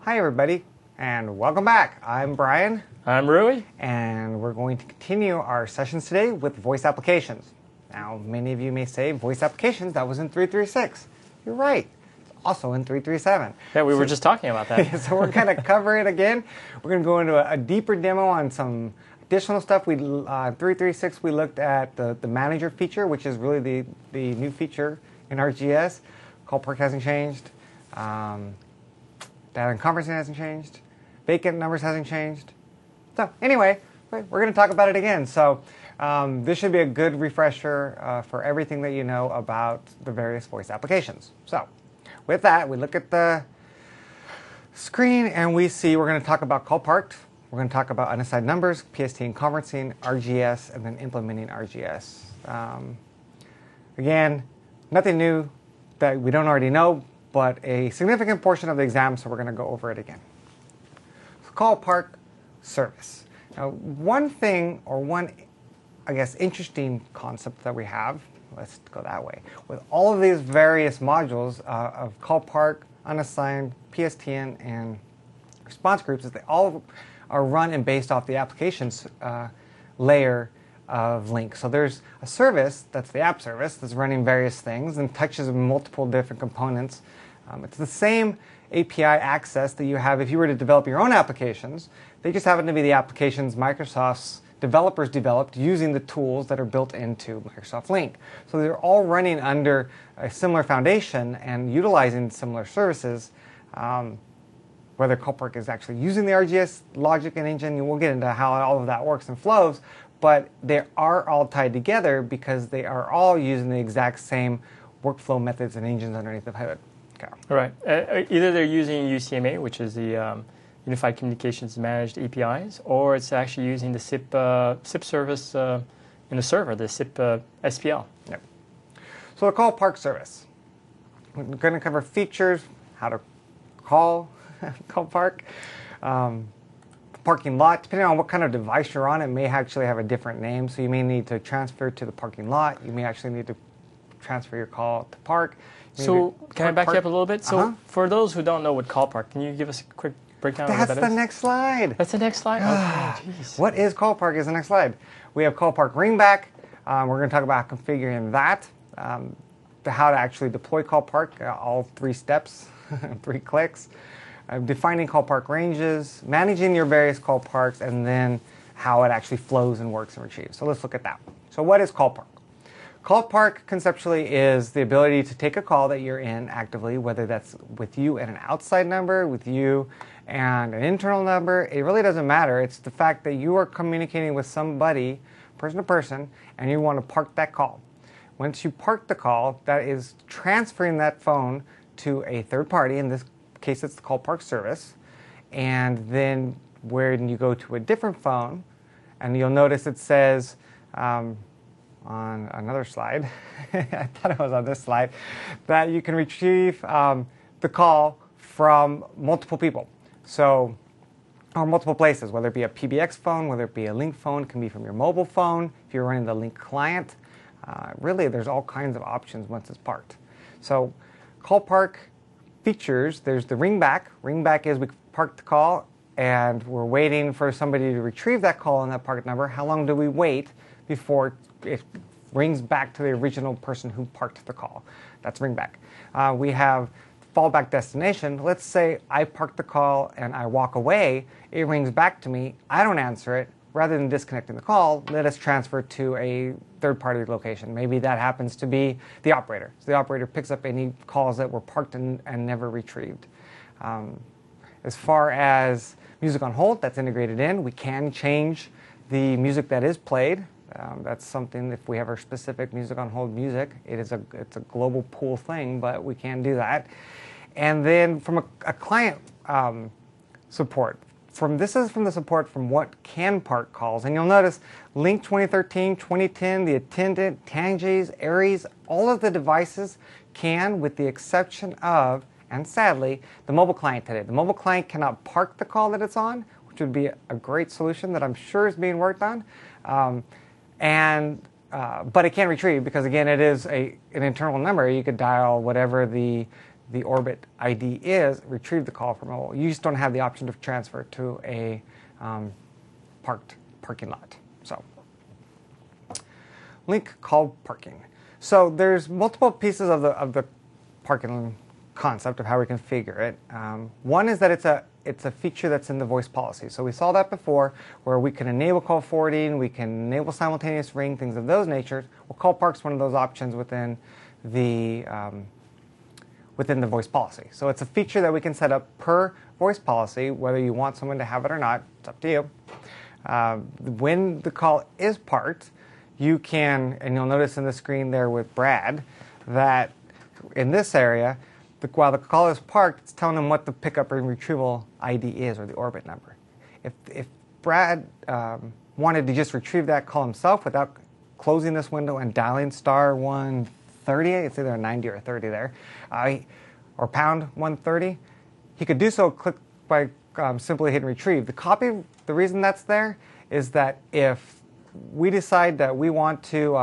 Hi everybody, and welcome back. I'm Brian. I'm Rui. And we're going to continue our sessions today with voice applications. Now, many of you may say, voice applications, that was in 336. You're right. It's also in 337. Yeah, we were just talking about that. So we're going to cover it again. We're going to go into a deeper demo on some additional stuff. 336, we looked at the manager feature, which is really the new feature in RGS. Call park hasn't changed. Data and conferencing hasn't changed. Vacant numbers hasn't changed. So anyway, we're going to talk about it again. So this should be a good refresher for everything that you know about the various voice applications. So with that, we look at the screen and we see we're going to talk about call parked. We're going to talk about unassigned numbers, PST and conferencing, RGS, and then implementing RGS. Again, nothing new that we don't already know, but a significant portion of the exam, so we're going to go over it again. So call park service. Now, one thing, or one, I guess, interesting concept that we have, let's go that way, with all of these various modules of call park, unassigned, PSTN, and response groups, is they all are run and based off the applications layer of Lync. So there's a service, that's the app service, that's running various things and touches multiple different components. It's the same API access that you have if you were to develop your own applications. They just happen to be the applications Microsoft's developers developed using the tools that are built into Microsoft Lync. So they're all running under a similar foundation and utilizing similar services. Whether CallPark is actually using the RGS logic and engine, we'll get into how all of that works and flows, but they are all tied together because they are all using the exact same workflow methods and engines underneath the hood. Okay. Right. Either they're using UCMA, which is the Unified Communications Managed APIs, or it's actually using the SIP service in the server, the SIP SPL. Yep. So the call park service. We're going to cover features, how to call park. Parking lot, depending on what kind of device you're on, it may actually have a different name. So you may need to transfer to the parking lot. You may actually need to transfer your call to park. So can I back you up a little bit? So for those who don't know what call park, can you give us a quick breakdown of what that is? That's the next slide. That's the next slide? Okay, jeez. What is call park is the next slide. We have call park ringback. We're going to talk about configuring that, how to actually deploy call park, all 3 steps, 3 clicks. Defining call park ranges, managing your various call parks, and then how it actually flows and works and retrieves. So let's look at that. So what is call park? Call park conceptually is the ability to take a call that you're in actively, whether that's with you and an outside number, with you and an internal number. It really doesn't matter. It's the fact that you are communicating with somebody, person to person, and you want to park that call. Once you park the call, that is transferring that phone to a third party. In this case, it's the call park service. And then when you go to a different phone, and you'll notice it says, on another slide, I thought it was on this slide, that you can retrieve the call from multiple people. So, or multiple places, whether it be a PBX phone, whether it be a Lync phone, it can be from your mobile phone, if you're running the Lync client. Really, there's all kinds of options once it's parked. So, call park features, there's the ringback. Ringback is we park the call and we're waiting for somebody to retrieve that call on that parked number. How long do we wait before it rings back to the original person who parked the call? That's ringback. We have fallback destination. Let's say I park the call and I walk away. It rings back to me. I don't answer it. Rather than disconnecting the call, let us transfer to a third-party location. Maybe that happens to be the operator. So the operator picks up any calls that were parked and never retrieved. As far as music on hold, that's integrated in. We can change the music that is played. That's something, if we have our specific music on hold music, it's a global pool thing, but we can do that. And then from a client support, this is from the support from what can park calls. And you'll notice Lync 2013, 2010, the Attendant, Tanges, Aries, all of the devices can, with the exception of, and sadly, the mobile client today. The mobile client cannot park the call that it's on, which would be a great solution that I'm sure is being worked on. But it can retrieve because, again, it is an internal number. You could dial whatever the the orbit ID is, retrieve the call from mobile. You just don't have the option to transfer to a parking lot. So, link call parking. So there's multiple pieces of the parking concept of how we configure it. One is that it's a feature that's in the voice policy. So we saw that before, where we can enable call forwarding, we can enable simultaneous ring, things of those natures. Well, call park's one of those options within the voice policy. So it's a feature that we can set up per voice policy, whether you want someone to have it or not. It's up to you. When the call is parked, you can, and you'll notice in the screen there with Brad, that in this area, while the call is parked, it's telling them what the pickup and retrieval ID is, or the orbit number. If Brad wanted to just retrieve that call himself without closing this window and dialing star 130, it's either a 90 or a 30 there, or pound 130, he could do so by simply hitting retrieve. The reason that's there is that if we decide that we want to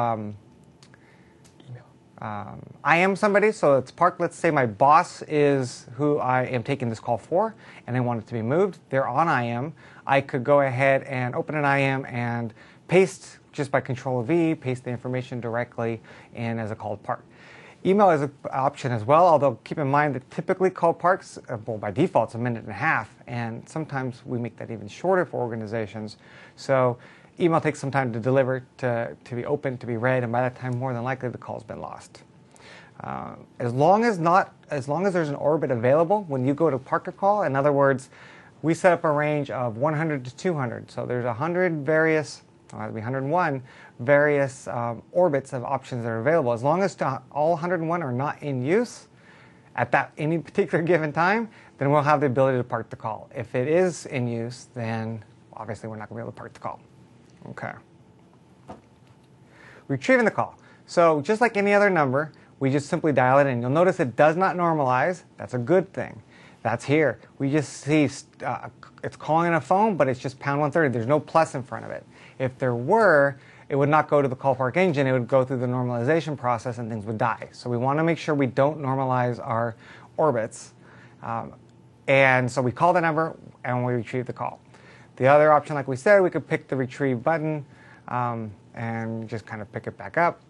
IM somebody, so it's parked. Let's say my boss is who I am taking this call for, and I want it to be moved. They're on IM. I could go ahead and open an IM and paste, just by Control-V, paste the information directly in as a call park. Email is an option as well, although keep in mind that typically call parks, well, by default, it's a minute and a half, and sometimes we make that even shorter for organizations. So email takes some time to deliver, to be opened, to be read, and by that time, more than likely, the call's been lost. As long as there's an orbit available when you go to park a call, in other words, we set up a range of 100 to 200. So there's 100 various, it'll be 101 various orbits of options that are available. As long as all 101 are not in use at any particular given time, then we'll have the ability to park the call. If it is in use, then obviously we're not going to be able to park the call. Okay. Retrieving the call. So just like any other number, we just simply dial it in. You'll notice it does not normalize. That's a good thing. That's here. We just see it's calling a phone, but it's just pound 130. There's no plus in front of it. If there were, it would not go to the call park engine. It would go through the normalization process and things would die. So we want to make sure we don't normalize our orbits. And so we call the number and we retrieve the call. The other option, like we said, we could pick the retrieve button and just kind of pick it back up.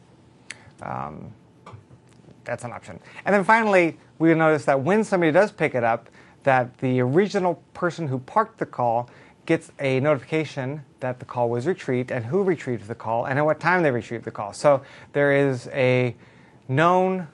That's an option. And then finally, we notice that when somebody does pick it up, that the original person who parked the call gets a notification that the call was retrieved and who retrieved the call and at what time they retrieved the call. So there is a known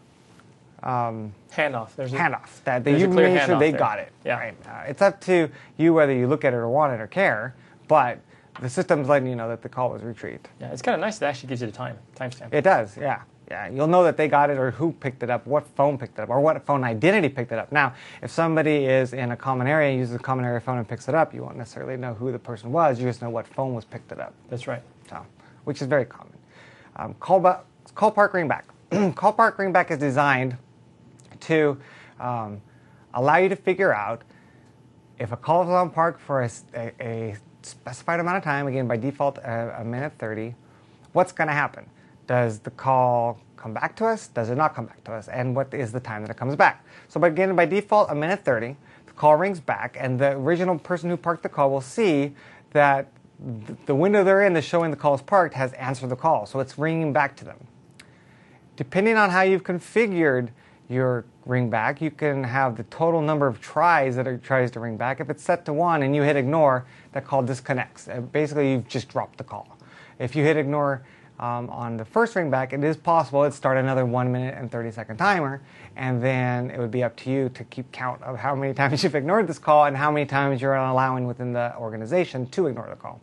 handoff. Handoff that you made sure they got it. Yeah. Right? It's up to you whether you look at it or want it or care, but the system's letting you know that the call was retrieved. Yeah, it's kind of nice. It actually gives you the timestamp. It does, yeah. Yeah, you'll know that they got it or who picked it up, what phone picked it up, or what phone identity picked it up. Now, if somebody is in a common area and uses a common area phone and picks it up, you won't necessarily know who the person was. You just know what phone was picked it up. That's right. So, which is very common. Call park ringback. Call park ringback is designed to allow you to figure out if a call is on park for a specified amount of time, again by default a minute 30, what's going to happen? Does the call come back to us? Does it not come back to us? And what is the time that it comes back? So again, by default, a minute 30, the call rings back, and the original person who parked the call will see that the window they're in that's showing the call is parked has answered the call, so it's ringing back to them. Depending on how you've configured your ring back, you can have the total number of tries that it tries to ring back. If it's set to 1 and you hit ignore, that call disconnects. Basically, you've just dropped the call. If you hit ignore on the first ring back, it is possible it'd start another 1 minute and 30-second timer, and then it would be up to you to keep count of how many times you've ignored this call and how many times you're allowing within the organization to ignore the call.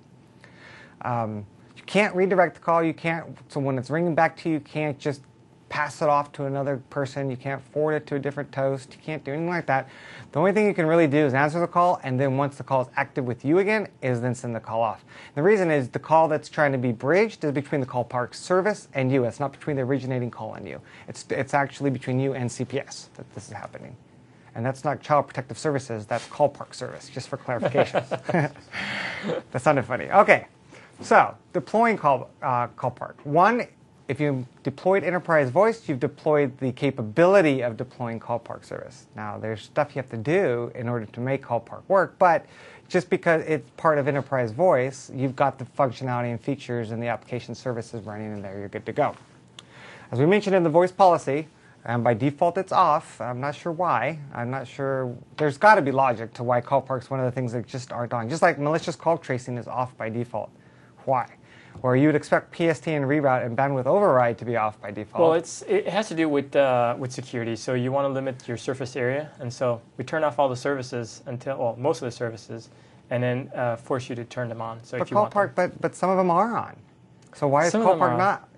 You can't redirect the call. You can't. So when it's ringing back to you, you can't just pass it off to another person. You can't forward it to a different toast. You can't do anything like that. The only thing you can really do is answer the call, and then once the call is active with you again, is then send the call off. The reason is the call that's trying to be bridged is between the call park service and you. It's not between the originating call and you. It's actually between you and CPS that this is happening. And that's not Child Protective Services, that's call park service, just for clarification. That sounded funny. Okay, so deploying call park. One, if you deployed enterprise voice, you've deployed the capability of deploying CallPark service. Now, there's stuff you have to do in order to make CallPark work, but just because it's part of enterprise voice, you've got the functionality and features and the application services running in there. You're good to go. As we mentioned in the voice policy, and by default it's off. I'm not sure why. I'm not sure. There's got to be logic to why CallPark's one of the things that just aren't on. Just like malicious call tracing is off by default. Why? Or you would expect PST and reroute and bandwidth override to be off by default. Well, it has to do with security. So you want to limit your surface area, and so we turn off all the services most of the services, and then force you to turn them on. So but if you want them. but some of them are on. So why is CallPark not?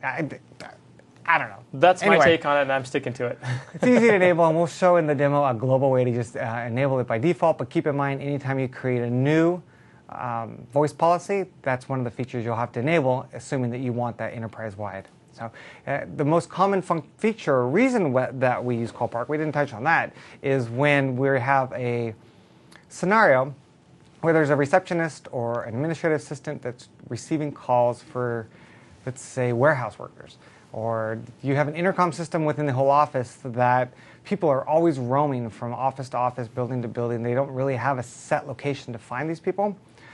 I don't know. That's my take on it, and I'm sticking to it. It's easy to enable, and we'll show in the demo a global way to just enable it by default. But keep in mind, anytime you create a new voice policy, that's one of the features you'll have to enable, assuming that you want that enterprise-wide. So the most common feature or reason that we use CallPark, we didn't touch on that, is when we have a scenario where there's a receptionist or an administrative assistant that's receiving calls for, let's say, warehouse workers. Or you have an intercom system within the whole office that people are always roaming from office to office, building to building. They don't really have a set location to find these people.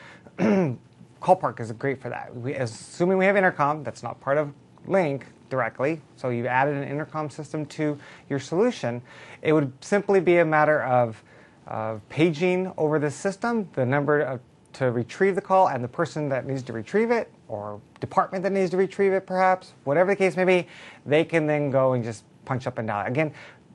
CallPark is great for that. Assuming we have intercom, that's not part of Lync directly, so you've added an intercom system to your solution, it would simply be a matter of paging over the system, the number to retrieve the call and the person that needs to retrieve it, or department that needs to retrieve it perhaps, whatever the case may be, they can then go and just punch up and down. Again,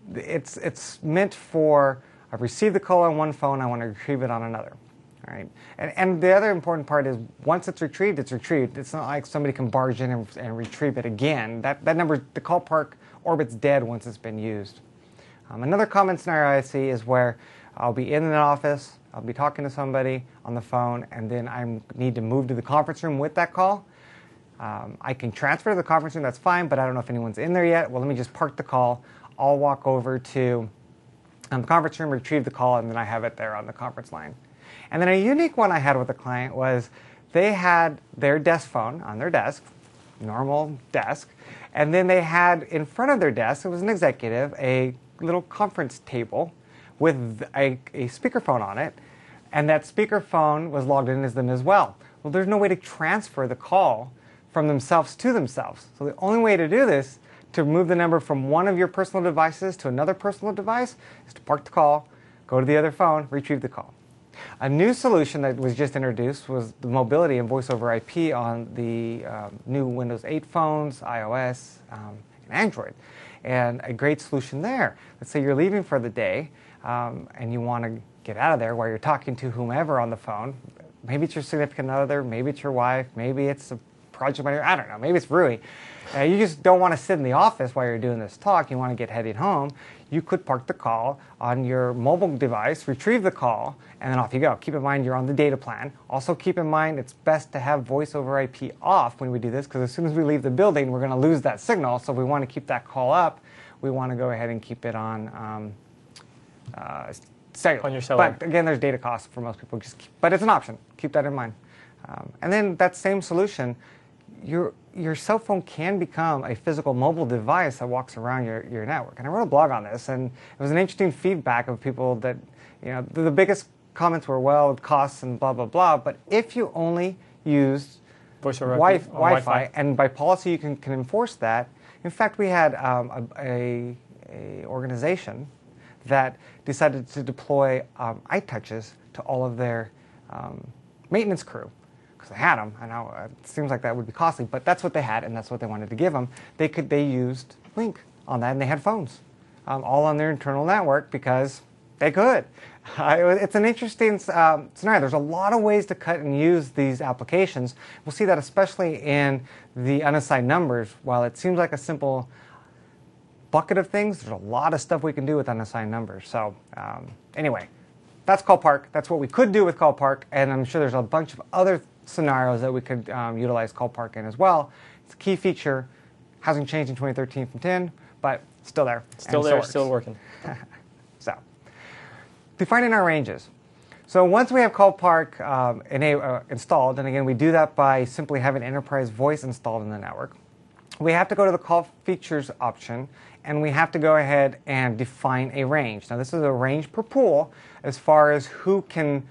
it's meant for, I've received the call on one phone, I want to retrieve it on another. All right. And the other important part is once it's retrieved, it's retrieved. It's not like somebody can barge in and retrieve it again. That number, the CallPark orbit's dead once it's been used. Another common scenario I see is where I'll be in an office, I'll be talking to somebody on the phone, and then I need to move to the conference room with that call. I can transfer to the conference room, that's fine, but I don't know if anyone's in there yet. Well, let me just park the call. I'll walk over to the conference room, retrieve the call, and then I have it there on the conference line. And then a unique one I had with a client was they had their desk phone on their desk, normal desk, and then they had in front of their desk, it was an executive, a little conference table with a speakerphone on it, and that speakerphone was logged in as them as well. Well, there's no way to transfer the call from themselves to themselves. So the only way to do this, to move the number from one of your personal devices to another personal device, is to park the call, go to the other phone, retrieve the call. A new solution that was just introduced was the mobility and voice over IP on the new Windows 8 phones, iOS, and Android. And a great solution there. Let's say you're leaving for the day and you want to get out of there while you're talking to whomever on the phone. Maybe it's your significant other, maybe it's your wife, maybe it's a project manager, I don't know, maybe it's Rui. You just don't want to sit in the office while you're doing this talk, you want to get heading home. You could park the call on your mobile device, retrieve the call, and then off you go. Keep in mind you're on the data plan. Also keep in mind it's best to have voice over IP off when we do this, because as soon as we leave the building, we're going to lose that signal. So if we want to keep that call up, we want to go ahead and keep it on cellular. On your cellular. But again, there's data costs for most people. But it's an option. Keep that in mind. And then that same solution, your cell phone can become a physical mobile device that walks around your network. And I wrote a blog on this, and it was an interesting feedback of people that, the biggest comments were, well, it costs and blah, blah, blah. But if you only use Wi-Fi, and by policy you can enforce that. In fact, we had a organization that decided to deploy iTouches to all of their maintenance crew. Because they had them. I know it seems like that would be costly, but that's what they had, and that's what they wanted to give them. They used Lync on that, and they had phones, all on their internal network because they could. It's an interesting scenario. There's a lot of ways to cut and use these applications. We'll see that especially in the unassigned numbers. While it seems like a simple bucket of things, there's a lot of stuff we can do with unassigned numbers. So anyway, that's CallPark. That's what we could do with CallPark, and I'm sure there's a bunch of other scenarios that we could utilize CallPark in as well. It's a key feature. Hasn't changed in 2013 from 10, but still there. Still there, still working. So, defining our ranges. So once we have CallPark installed, and again we do that by simply having enterprise voice installed in the network, we have to go to the call features option, and we have to go ahead and define a range. Now this is a range per pool as far as who can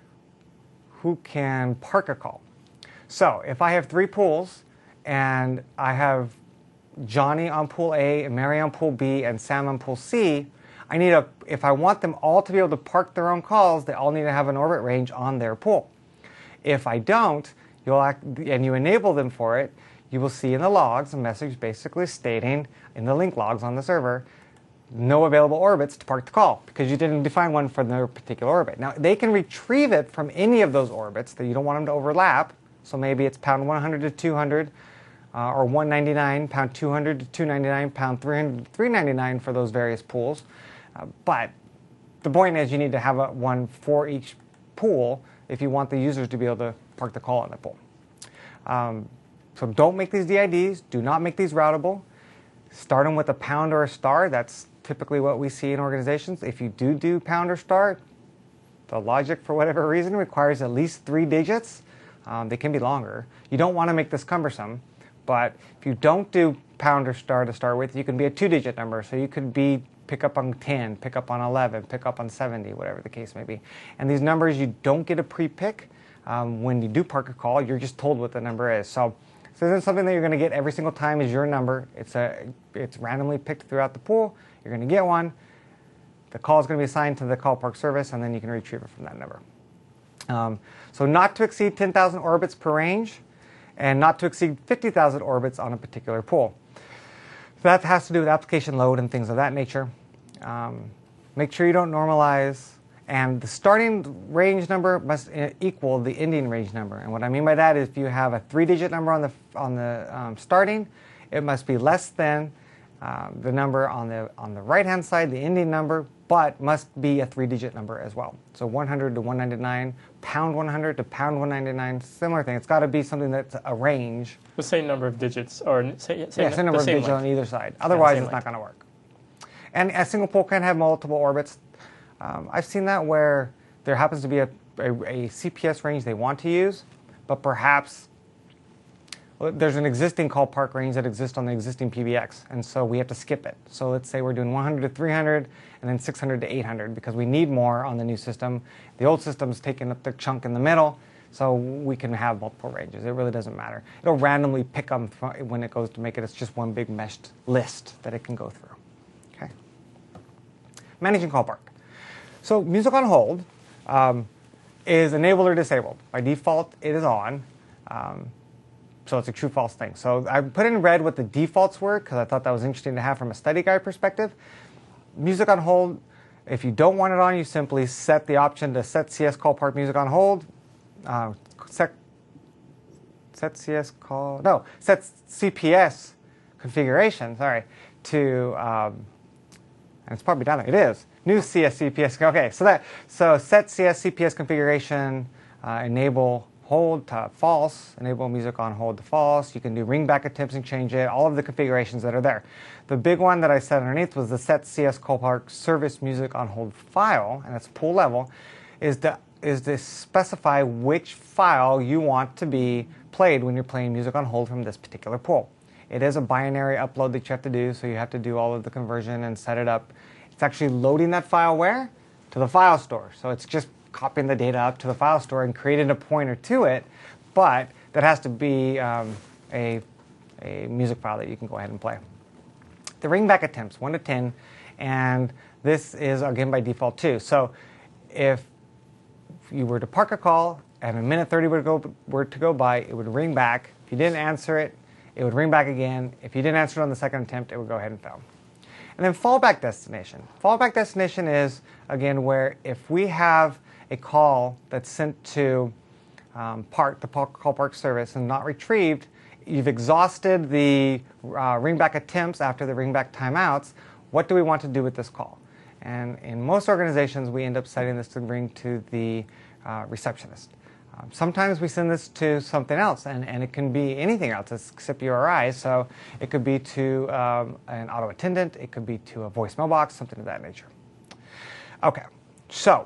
park a call. So if I have 3 pools and I have Johnny on pool A, Mary on pool B, and Sam on pool C, if I want them all to be able to park their own calls, they all need to have an orbit range on their pool. If I don't, and you enable them for it, you will see in the logs a message basically stating in the link logs on the server, no available orbits to park the call, because you didn't define one for their particular orbit. Now, they can retrieve it from any of those orbits that you don't want them to overlap. So maybe it's pound 100 to 200, or 199, pound 200 to 299, pound 300 to 399 for those various pools. But the point is you need to have one for each pool if you want the users to be able to park the call in the pool. So don't make these DIDs. Do not make these routable. Start them with a pound or a star. That's typically what we see in organizations. If you do pound or star, the logic, for whatever reason, requires at least 3 digits. They can be longer. You don't want to make this cumbersome. But if you don't do pound or star to start with, you can be a 2-digit number. So you could pick up on 10, pick up on 11, pick up on 70, whatever the case may be. And these numbers, you don't get a pre-pick. When you do park a call, you're just told what the number is. So this isn't something that you're going to get every single time is your number. It's randomly picked throughout the pool. You're going to get one. The call is going to be assigned to the call park service, and then you can retrieve it from that number. So not to exceed 10,000 orbits per range, and not to exceed 50,000 orbits on a particular pool. That has to do with application load and things of that nature. Make sure you don't normalize. And the starting range number must equal the ending range number. And what I mean by that is if you have a 3-digit number on the starting, it must be less than the number on the right-hand side, the ending number, but must be a 3-digit number as well. So 100 to 199, pound 100 to pound 199, similar thing. It's got to be something that's a range. The same number of digits, or same number of digits on either side. Otherwise, it's not going to work. And a single pool can have multiple orbits. I've seen that where there happens to be a CPS range they want to use, but perhaps there's an existing call park range that exists on the existing PBX, and so we have to skip it. So let's say we're doing 100 to 300 and then 600 to 800 because we need more on the new system. The old system's taking up the chunk in the middle, so we can have multiple ranges. It really doesn't matter. It'll randomly pick them when it goes to make it. It's just one big meshed list that it can go through. Okay. Managing call park. So music on hold is enabled or disabled. By default, it is on. So it's a true-false thing. So I put in red what the defaults were because I thought that was interesting to have from a study guide perspective. Music on hold, if you don't want it on, you simply set the option to set CS call park music on hold. Set CPS configuration, to, and it's probably down there. It is. New CS CPS. Okay, so set CS CPS configuration, enable hold to false, enable music on hold to false. You can do ringback attempts and change it, all of the configurations that are there. The big one that I set underneath was the set CS call park service music on hold file, and that's pool level, is to specify which file you want to be played when you're playing music on hold from this particular pool. It is a binary upload that you have to do, so you have to do all of the conversion and set it up. It's actually loading that file where? To the file store. So it's just copying the data up to the file store and creating a pointer to it, but that has to be a music file that you can go ahead and play. The ringback attempts, 1 to 10, and this is, again, by default too. So if you were to park a call and a minute 30 were to go by, it would ring back. If you didn't answer it, it would ring back again. If you didn't answer it on the second attempt, it would go ahead and fail. And then fallback destination. Fallback destination is, again, where if we have a call that's sent to the call park service and not retrieved, you've exhausted the ringback attempts after the ringback timeouts. What do we want to do with this call? And in most organizations, we end up setting this to bring to the receptionist. Sometimes we send this to something else, and it can be anything else except URI. So it could be to an auto attendant, it could be to a voice mailbox, something of that nature. Okay, so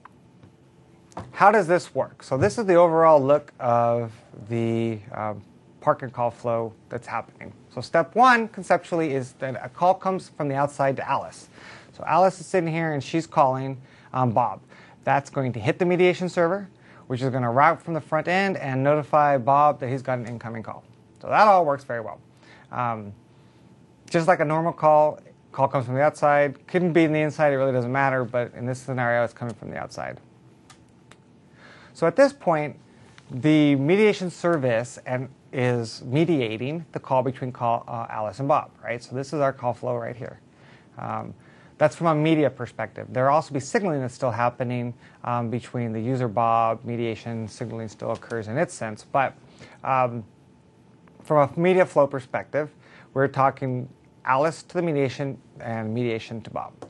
how does this work? So this is the overall look of the park and call flow that's happening. So step one, conceptually, is that a call comes from the outside to Alice. So Alice is sitting here and she's calling Bob. That's going to hit the mediation server, which is going to route from the front end and notify Bob that he's got an incoming call. So that all works very well. Just like a normal call comes from the outside. Couldn't be in the inside, it really doesn't matter, but in this scenario, it's coming from the outside. So at this point, the mediation service is mediating the call between Alice and Bob, right? So this is our call flow right here. That's from a media perspective. There will also be signaling that's still happening between the user Bob. Mediation signaling still occurs in its sense. But from a media flow perspective, we're talking Alice to the mediation and mediation to Bob.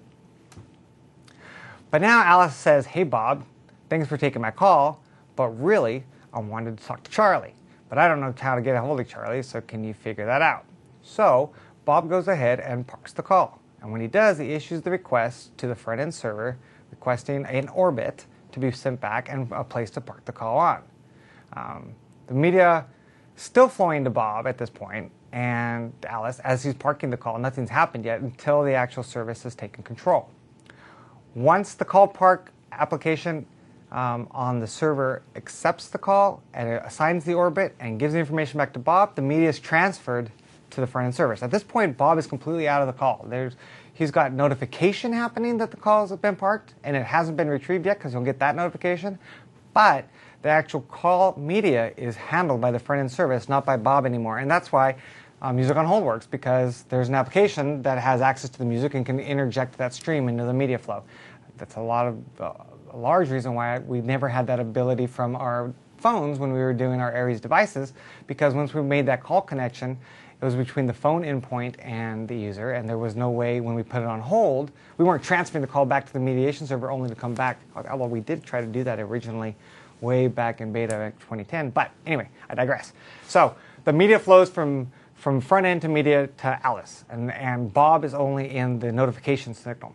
But now Alice says, hey, Bob, thanks for taking my call, but really, I wanted to talk to Charlie. But I don't know how to get a hold of Charlie, so can you figure that out? So Bob goes ahead and parks the call. And when he does, he issues the request to the front-end server requesting an orbit to be sent back and a place to park the call on. The media still flowing to Bob at this point and Alice as he's parking the call. Nothing's happened yet until the actual service has taken control. Once the call park application on the server accepts the call and it assigns the orbit and gives the information back to Bob, the media is transferred to the front-end service. At this point, Bob is completely out of the call. He's got notification happening that the call has been parked, and it hasn't been retrieved yet because you'll get that notification. But the actual call media is handled by the front-end service, not by Bob anymore. And that's why Music on Hold works, because there's an application that has access to the music and can interject that stream into the media flow. That's a large reason why we never had that ability from our phones when we were doing our Aries devices, because once we made that call connection, it was between the phone endpoint and the user, and there was no way when we put it on hold, we weren't transferring the call back to the mediation server only to come back, although we did try to do that originally way back in beta in 2010. But anyway, I digress. So the media flows from front end to media to Alice, and Bob is only in the notification signal.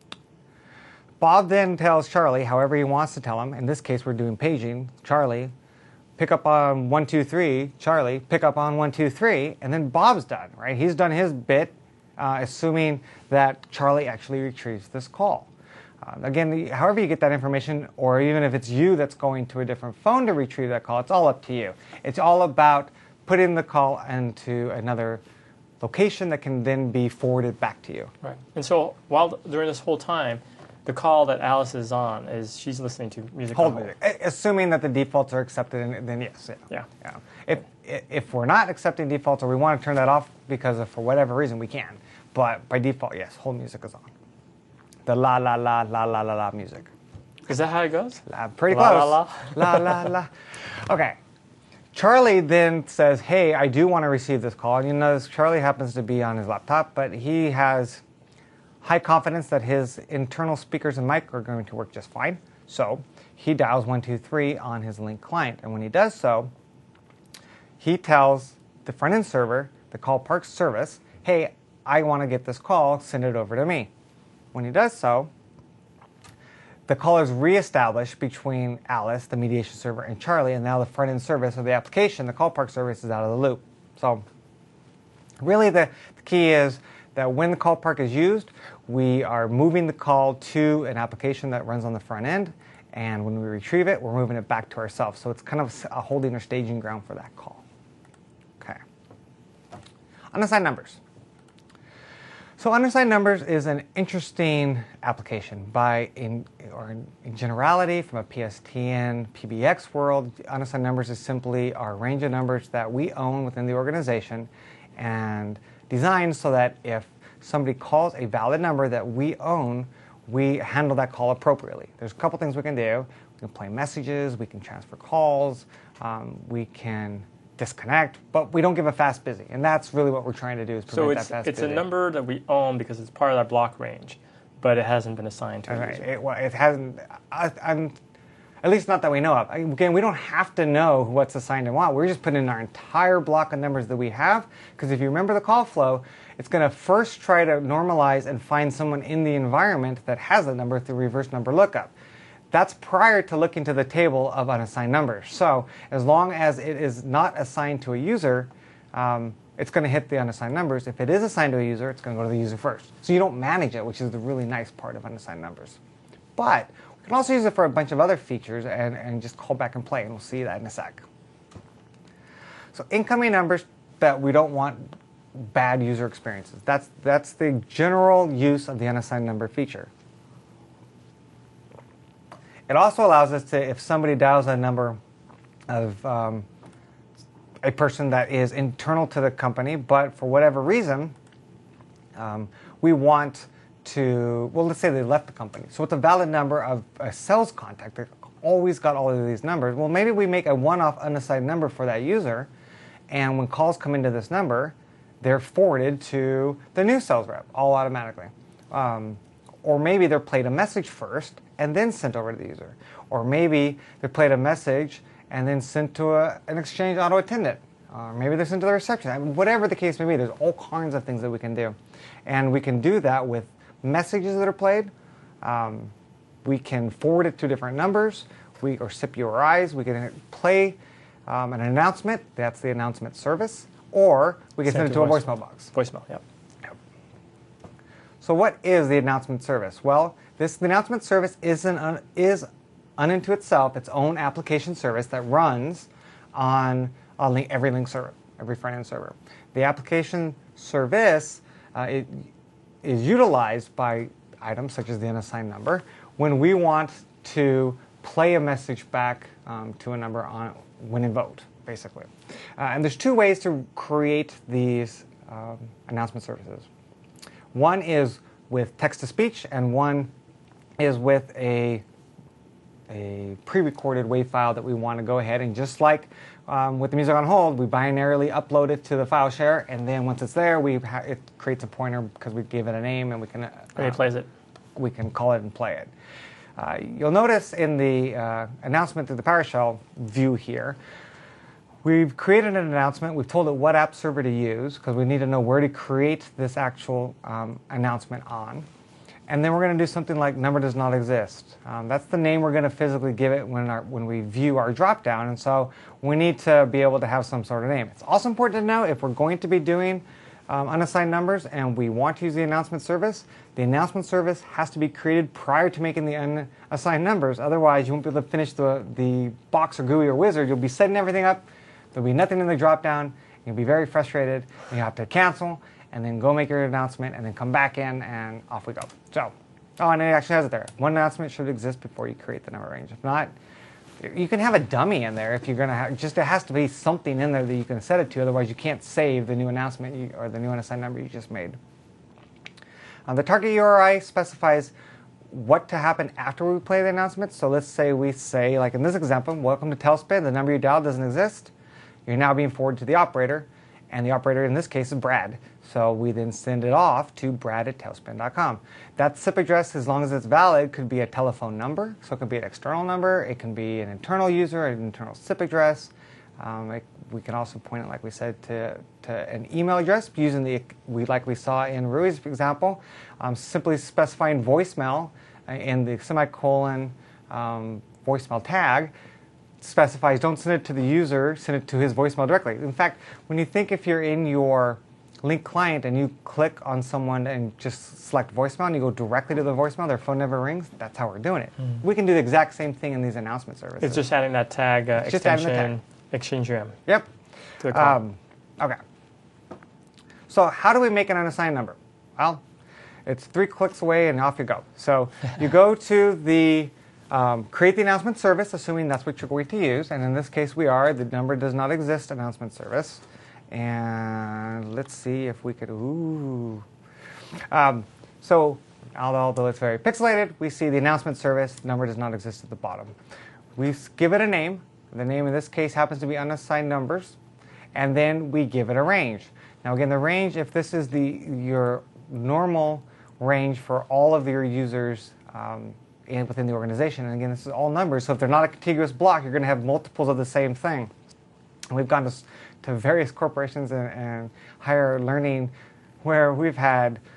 Bob then tells Charlie, however he wants to tell him, in this case we're doing paging, Charlie, pick up on 1, 2, 3, Charlie, pick up on 1, 2, 3, and then Bob's done, right? He's done his bit, assuming that Charlie actually retrieves this call. Again, however you get that information, or even if it's you that's going to a different phone to retrieve that call, it's all up to you. It's all about putting the call into another location that can then be forwarded back to you. Right. And so during this whole time, the call that Alice is on she's listening to music. Hold music. Assuming that the defaults are accepted, then yes. Yeah. If we're not accepting defaults or we want to turn that off because for whatever reason we can, but by default, yes, hold music is on. The la la la la la la la music. Is that how it goes? Pretty la, close. La la la la la. Okay. Charlie then says, hey, I do want to receive this call. And you notice Charlie happens to be on his laptop, but he has high confidence that his internal speakers and mic are going to work just fine. So he dials 1, 2, 3 on his Link client. And when he does so, he tells the front-end server, the call park service, hey, I want to get this call, send it over to me. When he does so, the call is reestablished between Alice, the mediation server, and Charlie, and now the front-end service of the application, the call park service, is out of the loop. So really the key is that when the call park is used, we are moving the call to an application that runs on the front end, and when we retrieve it, we're moving it back to ourselves. So it's kind of a holding or staging ground for that call. Okay. Unassigned numbers. So unassigned numbers is an interesting application. In generality, from a PSTN, PBX world, unassigned numbers is simply our range of numbers that we own within the organization and designed so that if somebody calls a valid number that we own, we handle that call appropriately. There's a couple things we can do. We can play messages, we can transfer calls, we can disconnect, but we don't give a fast busy, and that's really what we're trying to do is prevent that fast busy. So it's a number that we own because it's part of that block range, but it hasn't been assigned to a user. It hasn't, at least not that we know of. Again, we don't have to know what's assigned and what. We're just putting in our entire block of numbers that we have, because if you remember the call flow, it's going to first try to normalize and find someone in the environment that has a number through reverse number lookup. That's prior to looking to the table of unassigned numbers. So as long as it is not assigned to a user, it's going to hit the unassigned numbers. If it is assigned to a user, it's going to go to the user first. So you don't manage it, which is the really nice part of unassigned numbers. But we can also use it for a bunch of other features and just call back and play, and we'll see that in a sec. So incoming numbers that we don't want bad user experiences. That's the general use of the unassigned number feature. It also allows us to, if somebody dials a number of a person that is internal to the company, but for whatever reason, we want to, well, let's say they left the company. So it's a valid number of a sales contact that always got all of these numbers. Well, maybe we make a one-off unassigned number for that user, and when calls come into this number, they're forwarded to the new sales rep all automatically. Or maybe they're played a message first and then sent over to the user. Or maybe they're played a message and then sent to an exchange auto attendant. Or maybe they're sent to the reception. I mean, whatever the case may be, there's all kinds of things that we can do. And we can do that with messages that are played. We can forward it to different numbers, or SIP URIs. We can play an announcement. That's the announcement service. Or we can send it to a voicemail box. Voicemail, yeah. So what is the announcement service? Well, the announcement service is unto itself its own application service that runs on every link server, every front-end server. The application service it is utilized by items such as the unassigned number when we want to play a message back to a number when invoked, basically. And there's two ways to create these announcement services. One is with text-to-speech, and one is with a pre-recorded WAV file that we want to go ahead and, just like with the music on hold, we binarily upload it to the file share, and then once it's there, it creates a pointer because we gave it a name, and we can it plays it. We can call it and play it. You'll notice in the announcement through the PowerShell view here, we've created an announcement. We've told it what app server to use because we need to know where to create this actual announcement on. And then we're going to do something like number does not exist. That's the name we're going to physically give it when we view our dropdown. And so we need to be able to have some sort of name. It's also important to know if we're going to be doing unassigned numbers and we want to use the announcement service has to be created prior to making the unassigned numbers. Otherwise, you won't be able to finish the box or GUI or wizard. You'll be setting everything up. There'll be nothing in the dropdown. You'll be very frustrated. You have to cancel and then go make your announcement and then come back in and off we go. So, and it actually has it there. One announcement should exist before you create the number range. If not, you can have a dummy in there if you're going to have, it has to be something in there that you can set it to. Otherwise, you can't save the new announcement or the new unassigned number you just made. The target URI specifies what to happen after we play the announcement. So let's say we say, like in this example, welcome to Telspin. The number you dialed doesn't exist. You're now being forwarded to the operator, and the operator in this case is Brad. So we then send it off to brad@tailspin.com. That SIP address, as long as it's valid, could be a telephone number. So it could be an external number. It can be an internal user, an internal SIP address. We can also point it, like we said, to an email address using like we saw in Rui's example, simply specifying voicemail in the semicolon voicemail tag. Specifies don't send it to the user, send it to his voicemail directly. In fact, when you think if you're in your Link client and you click on someone and just select voicemail and you go directly to the voicemail, their phone never rings, that's how we're doing it. We can do the exact same thing in these announcement services. It's just adding that tag extension, ExchangeUM. Yep. To the call. Okay. So how do we make an unassigned number? Well, it's 3 clicks away and off you go. So you go to the create the announcement service, assuming that's what you're going to use. And in this case, we are. The number does not exist announcement service. And let's see if we could, so although it's very pixelated, we see the announcement service, number does not exist at the bottom. We give it a name. The name in this case happens to be unassigned numbers. And then we give it a range. Now again, the range, if this is your normal range for all of your users within the organization, and again, this is all numbers, so if they're not a contiguous block, you're going to have multiples of the same thing. And we've gone to various corporations and higher learning where we've had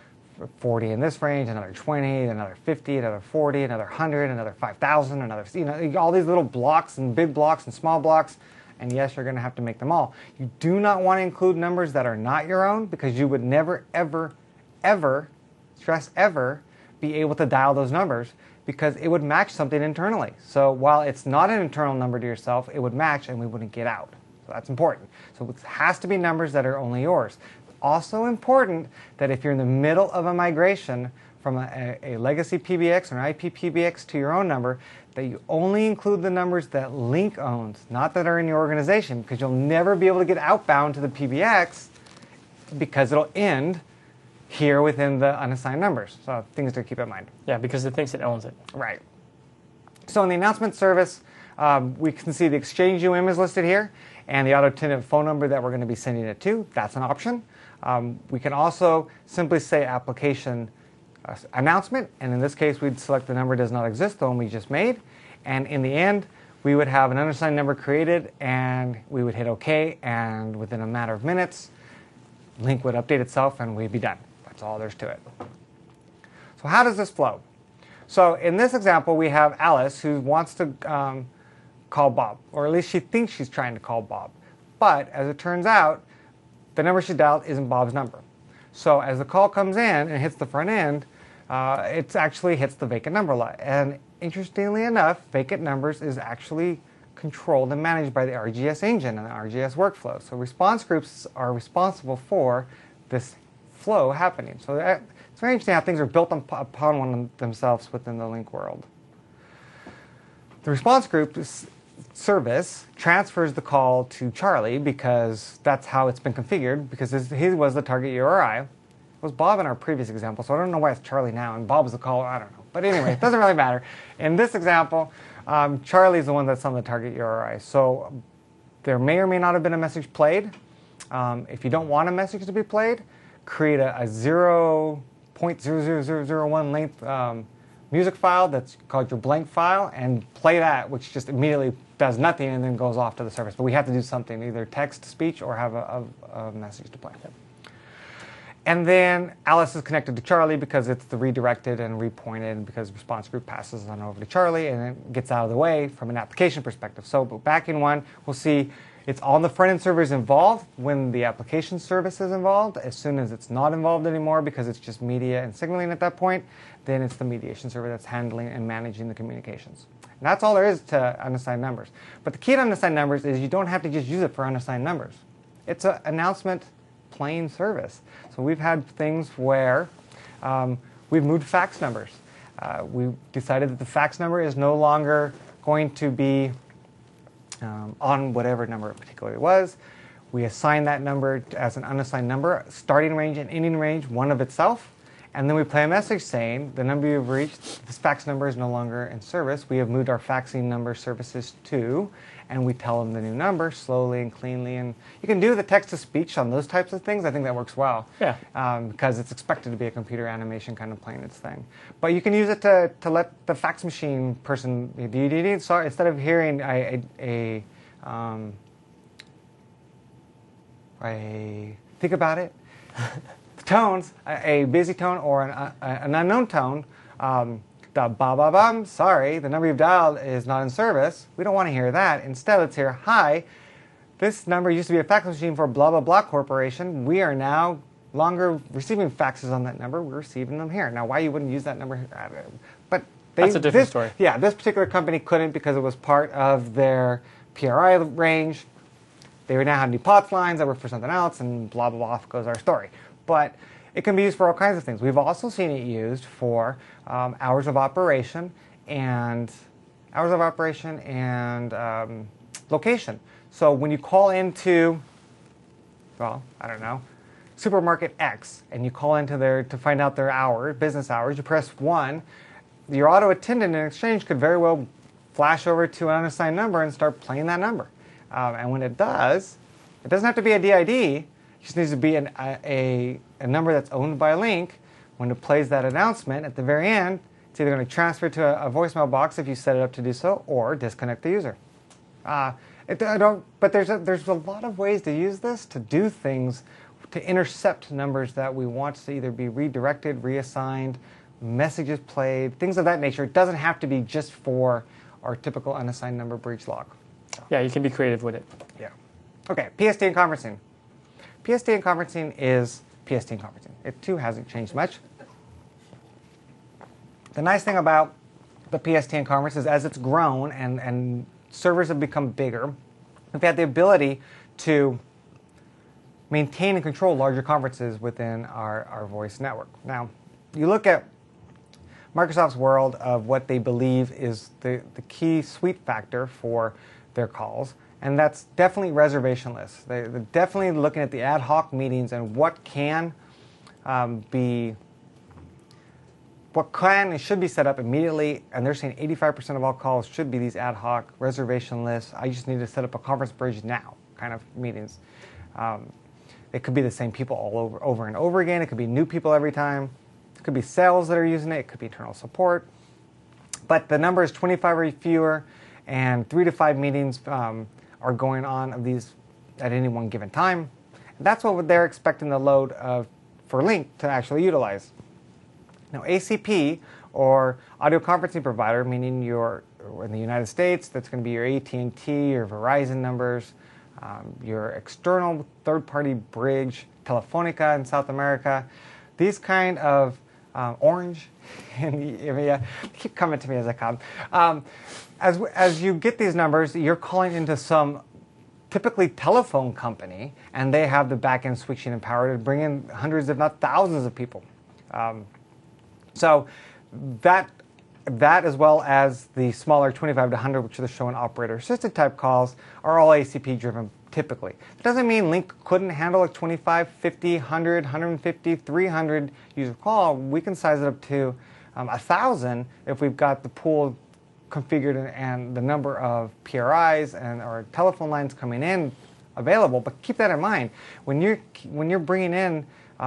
40 in this range, another 20, another 50, another 40, another 100, another 5,000, another, all these little blocks and big blocks and small blocks. And yes, you're going to have to make them all. You do not want to include numbers that are not your own, because you would never, ever, ever, stress ever, be able to dial those numbers, because it would match something internally. So while it's not an internal number to yourself, it would match and we wouldn't get out. So that's important. So it has to be numbers that are only yours. Also important that if you're in the middle of a migration from a legacy PBX or an IP PBX to your own number, that you only include the numbers that Lync owns, not that are in your organization, because you'll never be able to get outbound to the PBX because it'll end here within the unassigned numbers. So things to keep in mind. Yeah, because it thinks it owns it. Right. So in the announcement service, we can see the exchange UM is listed here, and the auto-attendant phone number that we're going to be sending it to. That's an option. We can also simply say application announcement, and in this case we'd select the number does not exist, the one we just made, and in the end we would have an unassigned number created, and we would hit OK, and within a matter of minutes Lync would update itself and we'd be done. That's all there's to it. So how does this flow? So in this example we have Alice who wants to call Bob, or at least she thinks she's trying to call Bob, but as it turns out the number she dialed isn't Bob's number. So as the call comes in and hits the front end, it actually hits the vacant number line. And interestingly enough, vacant numbers is actually controlled and managed by the RGS engine and the RGS workflow. So response groups are responsible for this flow happening. So it's very interesting how things are built upon one themselves within the Lync world. The response group service transfers the call to Charlie because that's how it's been configured, because he was the target URI. It was Bob in our previous example, so I don't know why it's Charlie now, and Bob was the caller, I don't know. But anyway, it doesn't really matter. In this example, Charlie is the one that's on the target URI. So there may or may not have been a message played. If you don't want a message to be played, create a 0.00001 length music file that's called your blank file, and play that, which just immediately does nothing and then goes off to the service. But we have to do something, either text, speech, or have a message to play. And then Alice is connected to Charlie because it's the redirected and repointed, because response group passes on over to Charlie and it gets out of the way from an application perspective. So back in one, we'll see it's all the front-end servers involved when the application service is involved. As soon as it's not involved anymore because it's just media and signaling at that point, then it's the mediation server that's handling and managing the communications. And that's all there is to unassigned numbers. But the key to unassigned numbers is you don't have to just use it for unassigned numbers. It's an announcement plain service. So we've had things where we've moved fax numbers. We decided that the fax number is no longer going to be on whatever number it particularly was. We assign that number as an unassigned number, starting range and ending range, one of itself. And then we play a message saying the number you've reached, this fax number is no longer in service. We have moved our faxing number services to, and we tell them the new number slowly and cleanly. And you can do the text-to-speech on those types of things. I think that works well. Yeah. Because it's expected to be a computer animation kind of playing its thing. But you can use it to let the fax machine person, sorry, instead of hearing think about it. Tones, a busy tone or an unknown tone, the ba-ba-bum, sorry, the number you've dialed is not in service. We don't want to hear that. Instead, let's hear, hi, this number used to be a fax machine for blah, blah, blah corporation. We are now longer receiving faxes on that number. We're receiving them here. Now, why you wouldn't use that number here? But that's a different story. Yeah, this particular company couldn't because it was part of their PRI range. They now have new POTS lines that were for something else, and blah, blah, blah, off goes our story. But it can be used for all kinds of things. We've also seen it used for hours of operation and location. So when you call into, well, I don't know, supermarket X, and you call into there to find out their business hours, you press 1. Your auto attendant in Exchange could very well flash over to an unassigned number and start playing that number. And when it does, it doesn't have to be a DID. It just needs to be a number that's owned by Lync. When it plays that announcement at the very end, it's either going to transfer to a voicemail box if you set it up to do so, or disconnect the user. But there's a lot of ways to use this to do things to intercept numbers that we want to either be redirected, reassigned, messages played, things of that nature. It doesn't have to be just for our typical unassigned number breach log. So, yeah, you can be creative with it. yeah. Okay, PSTN conferencing. PSTN conferencing is PSTN conferencing. It too hasn't changed much. The nice thing about the PSTN conference is as it's grown and servers have become bigger, we've had the ability to maintain and control larger conferences within our voice network. Now, you look at Microsoft's world of what they believe is the key sweet factor for their calls, and that's definitely reservation lists. They're definitely looking at the ad hoc meetings and what can and should be set up immediately, and they're saying 85% of all calls should be these ad hoc reservation lists. I just need to set up a conference bridge now kind of meetings. It could be the same people all over and over again. It could be new people every time. It could be sales that are using it. It could be internal support. But the number is 25 or fewer, and 3 to 5 meetings are going on of these at any one given time. And that's what they're expecting the load for Lync to actually utilize. Now, ACP, or audio conferencing provider, meaning you're in the United States, that's going to be your AT&T, your Verizon numbers, your external third-party bridge, Telefonica in South America. These kind of Orange, and keep coming to me as I come. As you get these numbers, you're calling into some typically telephone company, and they have the back-end switching and power to bring in hundreds, if not thousands, of people. So that as well as the smaller 25 to 100, which are the show and operator assisted type calls, are all ACP driven typically. It doesn't mean Lync couldn't handle a 25, 50, 100, 150, 300 user call. We can size it up to 1,000 if we've got the pool configured and the number of PRIs and or telephone lines coming in available. But keep that in mind when you're bringing in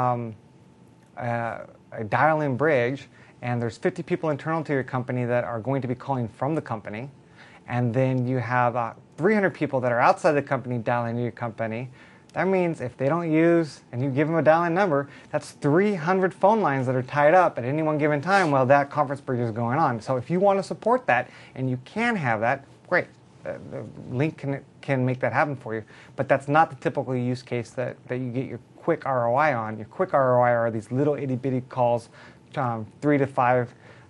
a dial-in bridge, and there's 50 people internal to your company that are going to be calling from the company, and then you have 300 people that are outside the company dialing into your company. That means if they don't use, and you give them a dial-in number, that's 300 phone lines that are tied up at any one given time while that conference bridge is going on. So if you want to support that, and you can have that, great. The Lync can make that happen for you. But that's not the typical use case that you get your quick ROI on. Your quick ROI are these little itty-bitty calls, 3 to 5,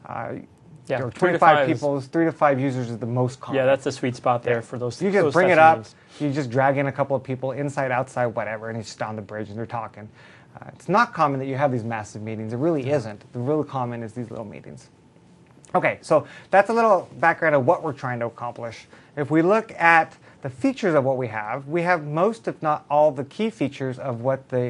or 25 people, 3 to 5 users is the most common. Yeah, that's the sweet spot there for those. You just bring it up, you just drag in a couple of people, inside, outside, whatever, and it's just on the bridge and they're talking. It's not common that you have these massive meetings. It really isn't. The really common is these little meetings. Okay, so that's a little background of what we're trying to accomplish. If we look at the features of what we have most, if not all, the key features of what the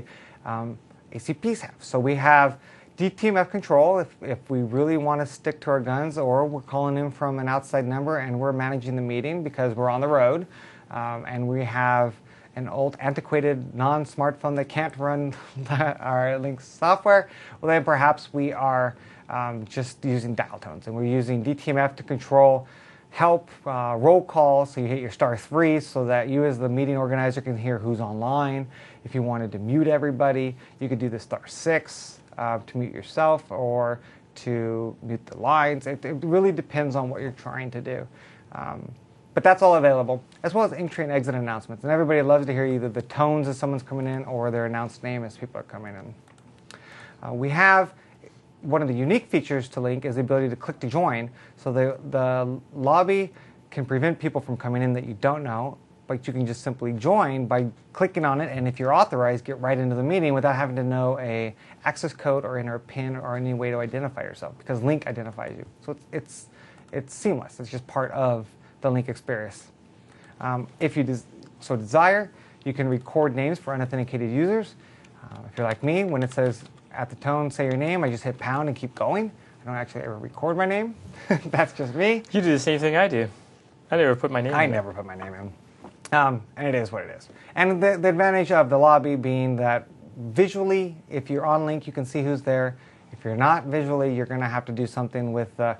ACPs have. So we have DTMF control if we really want to stick to our guns, or we're calling in from an outside number and we're managing the meeting because we're on the road, and we have an old antiquated non-smartphone that can't run our Lync software. Well, then perhaps we are just using dial tones, and we're using DTMF to control help, roll call, so you hit your *3 so that you as the meeting organizer can hear who's online. If you wanted to mute everybody, you could do the *6 to mute yourself or to mute the lines. It really depends on what you're trying to do. But that's all available, as well as entry and exit announcements. And everybody loves to hear either the tones as someone's coming in or their announced name as people are coming in. We have one of the unique features to Lync is the ability to click to join. So the lobby can prevent people from coming in that you don't know, but you can just simply join by clicking on it, and if you're authorized, get right into the meeting without having to know a access code or enter a PIN or any way to identify yourself, because Lync identifies you. So it's seamless. It's just part of the Lync experience. If you so desire, you can record names for unauthenticated users. If you're like me, when it says at the tone, say your name, I just hit pound and keep going. I don't actually ever record my name. That's just me. You do the same thing I do. I never put my name in. I never put my name in. And it is what it is. And the advantage of the lobby being that visually, if you're on Lync, you can see who's there. If you're not visually, you're going to have to do something with the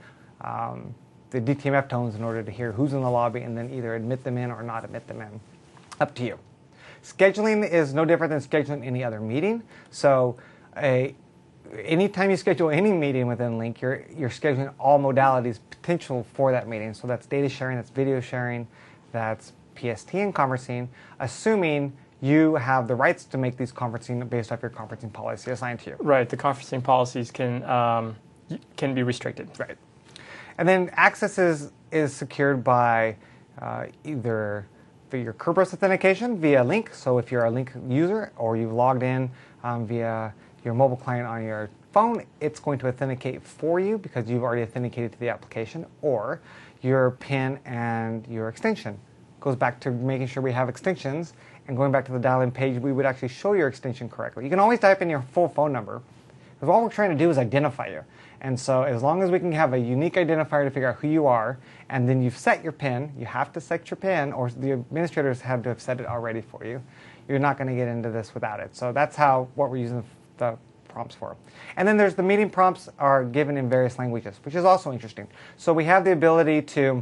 DTMF tones in order to hear who's in the lobby and then either admit them in or not admit them in. Up to you. Scheduling is no different than scheduling any other meeting. So anytime you schedule any meeting within Lync, you're scheduling all modalities potential for that meeting. So that's data sharing, that's video sharing, that's PST and conferencing, assuming you have the rights to make these conferencing based off your conferencing policy assigned to you. Right. The conferencing policies can be restricted. Right. And then access is secured by either your Kerberos authentication via Lync. So if you're a Lync user or you've logged in via your mobile client on your phone, it's going to authenticate for you because you've already authenticated to the application, or your PIN and your extension. Goes back to making sure we have extensions, and going back to the dial-in page, we would actually show your extension correctly. You can always type in your full phone number, because all we're trying to do is identify you. And so as long as we can have a unique identifier to figure out who you are, and then you've set your PIN, you have to set your PIN, or the administrators have to have set it already for you. You're not going to get into this without it. So that's what we're using the prompts for. And then there's the meeting prompts are given in various languages, which is also interesting. So we have the ability to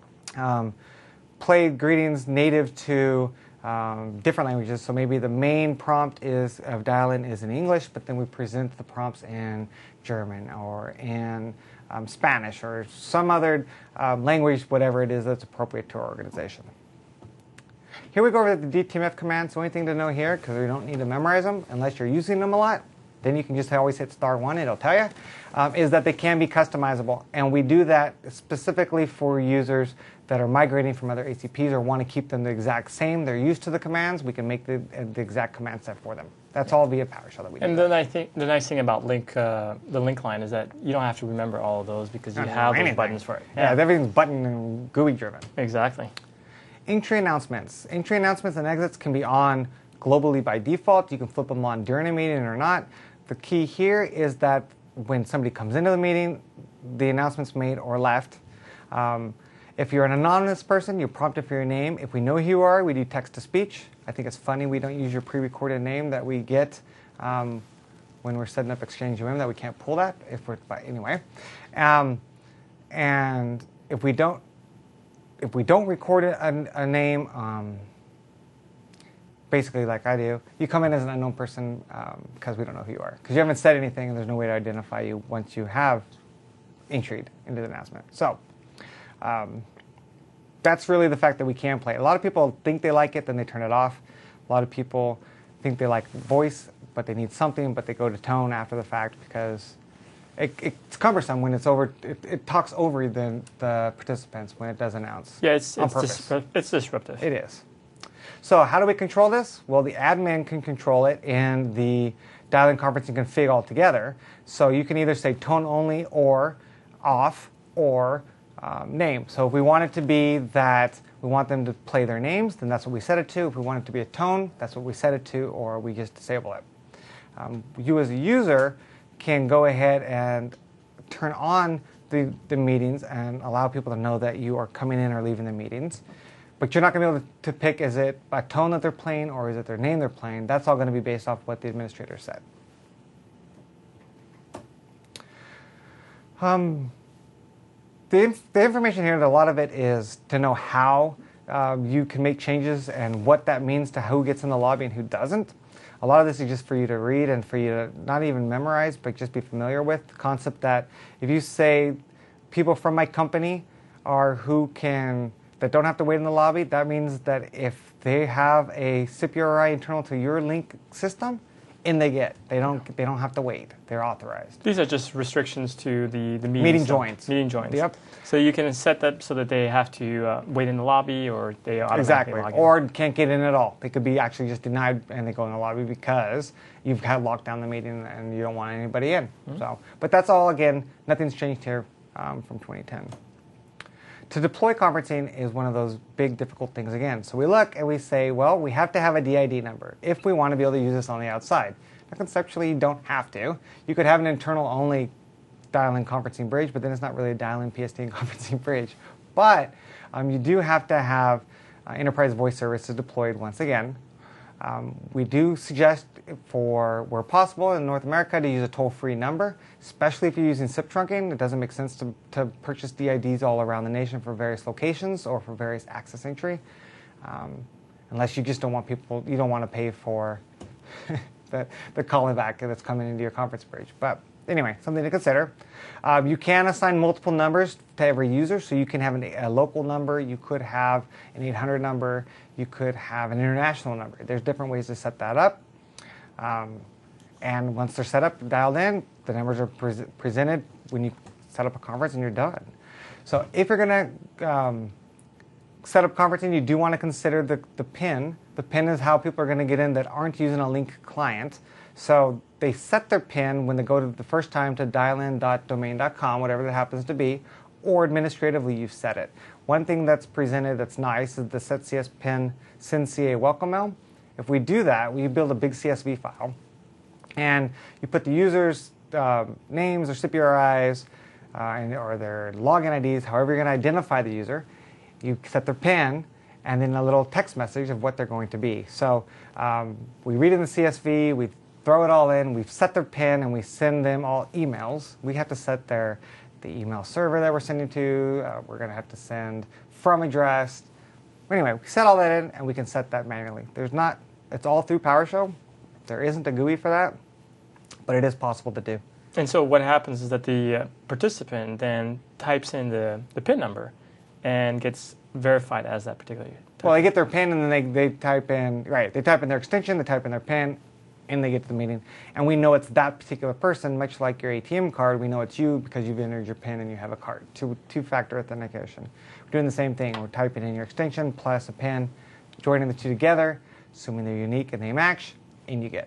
play greetings native to different languages. So maybe the main prompt of dial-in is in English, but then we present the prompts in German or in Spanish or some other language, whatever it is that's appropriate to our organization. Here we go over the DTMF commands. The only thing to know here, because we don't need to memorize them unless you're using them a lot, then you can just always hit *1, it'll tell you, is that they can be customizable. And we do that specifically for users that are migrating from other ACPs or want to keep them the exact same. They're used to the commands. We can make the exact command set for them. That's all via PowerShell that we do. And then I think the nice thing about Lync, the Lync line, is that you don't have to remember all of those because you have those buttons for it. Yeah, everything's button and GUI driven. Exactly. Inktree announcements. Inktree announcements and exits can be on globally by default. You can flip them on during a meeting or not. The key here is that when somebody comes into the meeting, the announcement's made or left. If you're an anonymous person, you're prompted for your name. If we know who you are, we do text-to-speech. I think it's funny we don't use your pre-recorded name that we get when we're setting up Exchange UM, that we can't pull that. But anyway, and if we don't record a name, basically like I do, you come in as an unknown person because we don't know who you are. Because you haven't said anything and there's no way to identify you once you have entryed into the announcement. So that's really the fact that we can play. A lot of people think they like it, then they turn it off. A lot of people think they like voice, but they need something, but they go to tone after the fact because it's cumbersome when it's over. It talks over the participants when it does announce. Yeah, it's disruptive. It is. So how do we control this? Well, the admin can control it in the dial-in conferencing config altogether. So you can either say tone only or off or name. So if we want it to be that we want them to play their names, then that's what we set it to. If we want it to be a tone, that's what we set it to, or we just disable it. You as a user can go ahead and turn on the meetings and allow people to know that you are coming in or leaving the meetings. But you're not going to be able to pick, is it a tone that they're playing or is it their name they're playing? That's all going to be based off what the administrator said. The information here, a lot of it is to know how you can make changes and what that means to who gets in the lobby and who doesn't. A lot of this is just for you to read and for you to not even memorize, but just be familiar with the concept that if you say people from my company are that don't have to wait in the lobby, that means that if they have a SIP URI internal to your Lync system, in they get. They don't have to wait. They're authorized. These are just restrictions to the meeting joins. Meeting joins. Yep. So you can set that so that they have to wait in the lobby or they automatically log in. Or can't get in at all. They could be actually just denied and they go in the lobby because you've had locked down the meeting and you don't want anybody in. Mm-hmm. So, but that's all, again, nothing's changed here from 2010. To deploy conferencing is one of those big, difficult things again. So we look and we say, well, we have to have a DID number if we want to be able to use this on the outside. Now, conceptually, you don't have to. You could have an internal-only dial-in conferencing bridge, but then it's not really a dial-in PST and conferencing bridge. But you do have to have enterprise voice services deployed once again. We do suggest, for where possible in North America, to use a toll-free number, especially if you're using SIP trunking. It doesn't make sense to purchase DIDs all around the nation for various locations or for various access entry. unless you just don't want people, you don't want to pay for the calling back that's coming into your conference bridge. But anyway, something to consider. You can assign multiple numbers to every user, so you can have a local number, you could have an 800 number, you could have an international number. There's different ways to set that up. And once they're set up, dialed in, the numbers are presented when you set up a conference and you're done. So if you're going to set up conferencing, you do want to consider the PIN. The PIN is how people are going to get in that aren't using a Lync client. So they set their PIN when they go to the first time to dialin.domain.com, whatever that happens to be, or administratively you've set it. One thing that's presented that's nice is the set CS PIN send CA welcome mail. If we do that, we build a big CSV file, and you put the user's names or SIP URIs or their login IDs, however you're going to identify the user. You set their PIN, and then a little text message of what they're going to be. So we read in the CSV, we throw it all in, we've set their PIN, and we send them all emails. We have to set the email server that we're sending to. We're going to have to send from address. Anyway, we set all that in, and we can set that manually. It's all through PowerShell. There isn't a GUI for that, but it is possible to do. And so what happens is that the participant then types in the PIN number and gets verified as that particular type. Well, they get their PIN, and then they type in, they type in their extension, they type in their PIN, and they get to the meeting. And we know it's that particular person, much like your ATM card. We know it's you because you've entered your PIN and you have a card. Two-factor authentication. We're doing the same thing. We're typing in your extension plus a PIN, joining the two together, assuming they're unique and they match, and you get.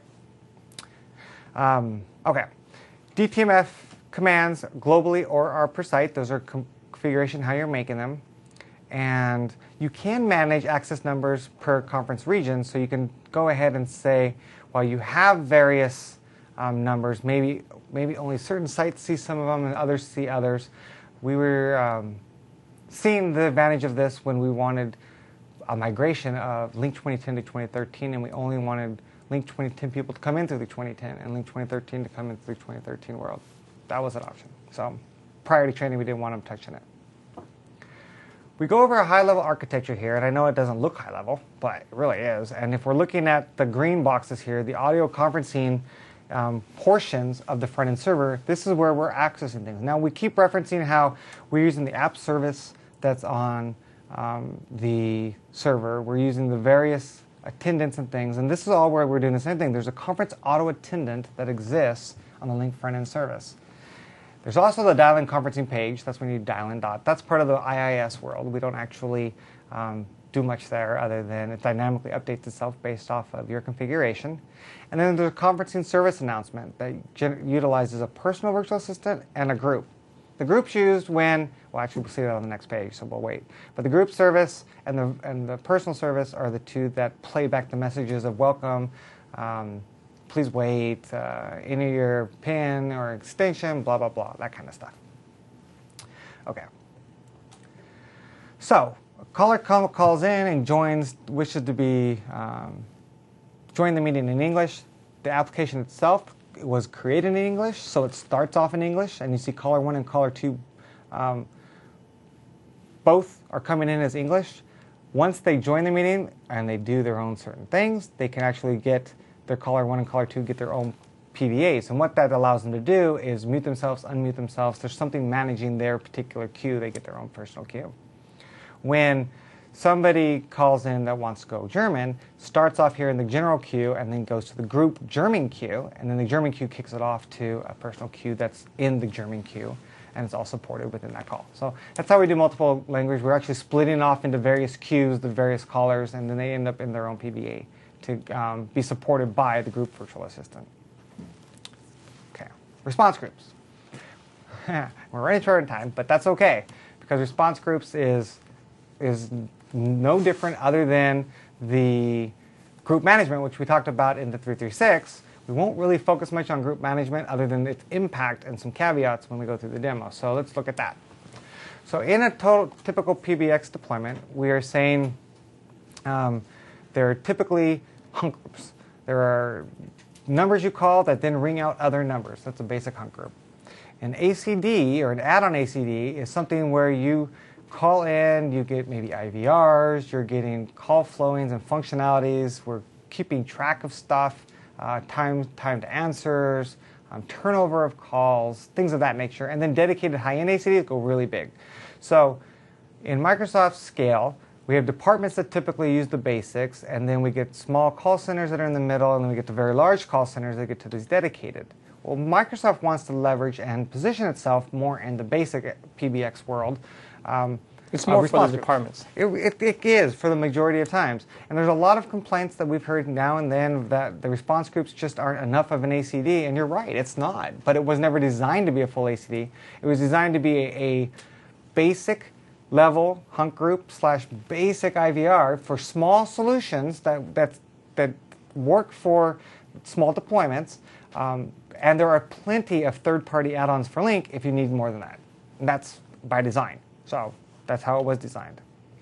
Okay. DTMF commands globally or are per site. Those are configuration how you're making them. And you can manage access numbers per conference region, so you can go ahead and say, while you have various numbers, maybe only certain sites see some of them and others see others. We were seeing the advantage of this when we wanted a migration of Lync 2010 to 2013, and we only wanted Lync 2010 people to come in through the 2010 and Lync 2013 to come in through the 2013 world. That was an option. So prior to training, we didn't want them touching it. We go over a high-level architecture here, and I know it doesn't look high-level, but it really is. And if we're looking at the green boxes here, the audio conferencing portions of the front-end server, this is where we're accessing things. Now, we keep referencing how we're using the app service that's on the server. We're using the various attendants and things, and this is all where we're doing the same thing. There's a conference auto attendant that exists on the Lync front-end service. There's also the dial-in conferencing page. That's when you dial in dot. That's part of the IIS world. We don't actually do much there other than it dynamically updates itself based off of your configuration. And then there's a conferencing service announcement that utilizes a personal virtual assistant and a group. The group's used when, well, actually we'll see that on the next page, so we'll wait. But the group service and the personal service are the two that play back the messages of welcome, please wait, enter your PIN or extension, blah, blah, blah, that kind of stuff. Okay. So, a caller calls in and wishes to be, join the meeting in English. The application itself was created in English, so it starts off in English, and you see caller 1 and caller 2, both are coming in as English. Once they join the meeting and they do their own certain things, they can actually get their caller 1 and caller 2 get their own PBAs. And what that allows them to do is mute themselves, unmute themselves. There's something managing their particular queue. They get their own personal queue. When somebody calls in that wants to go German, starts off here in the general queue and then goes to the group German queue, and then the German queue kicks it off to a personal queue that's in the German queue, and it's all supported within that call. So that's how we do multiple language. We're actually splitting off into various queues, the various callers, and then they end up in their own PBA to be supported by the group virtual assistant. Okay, response groups. We're running short on time, but that's okay, because response groups is no different other than the group management, which we talked about in the 336. We won't really focus much on group management other than its impact and some caveats when we go through the demo. So let's look at that. So in a typical PBX deployment, we are saying there are typically hunk groups. There are numbers you call that then ring out other numbers. That's a basic hunk group. An ACD, or an add-on ACD, is something where you call in, you get maybe IVRs, you're getting call flowings and functionalities. We're keeping track of stuff, timed answers, turnover of calls, things of that nature. And then dedicated high-end ACDs go really big. So in Microsoft Scale, we have departments that typically use the basics, and then we get small call centers that are in the middle, and then we get to very large call centers that get to these dedicated. Well, Microsoft wants to leverage and position itself more in the basic PBX world. It's more for the departments. It is for the majority of times. And there's a lot of complaints that we've heard now and then that the response groups just aren't enough of an ACD, and you're right, it's not. But it was never designed to be a full ACD. It was designed to be a basic level hunk group / basic IVR for small solutions that work for small deployments. And there are plenty of third-party add-ons for Lync if you need more than that. And that's by design. So that's how it was designed.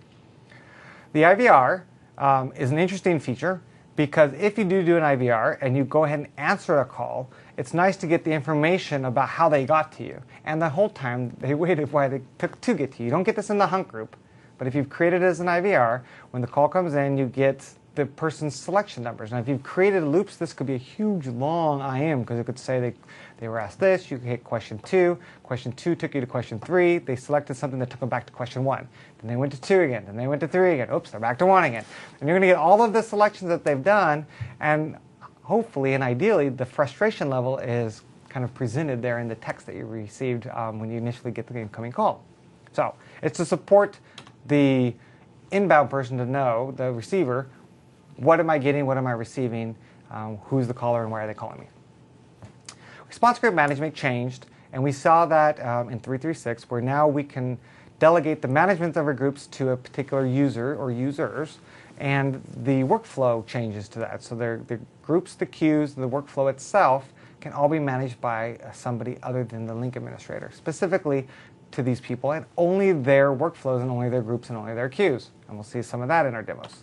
The IVR is an interesting feature because if you do an IVR and you go ahead and answer a call, it's nice to get the information about how they got to you. And the whole time they waited why they took to get to you. You don't get this in the hunk group, but if you've created it as an IVR, when the call comes in, you get the person's selection numbers. Now, if you've created loops, this could be a huge, long IM because it could say they were asked this, you could hit question 2 took you to question 3, they selected something that took them back to question 1. Then they went to 2 again, then they went to 3 again, oops, they're back to 1 again. And you're going to get all of the selections that they've done, and hopefully and ideally, the frustration level is kind of presented there in the text that you received when you initially get the incoming call. So it's to support the inbound person to know, the receiver, what am I getting, what am I receiving, who's the caller, and why are they calling me. Response group management changed, and we saw that in 3.3.6, where now we can delegate the management of our groups to a particular user or users, and the workflow changes to that. So the groups, the queues, the workflow itself can all be managed by somebody other than the Lync administrator, specifically to these people, and only their workflows and only their groups and only their queues. And we'll see some of that in our demos.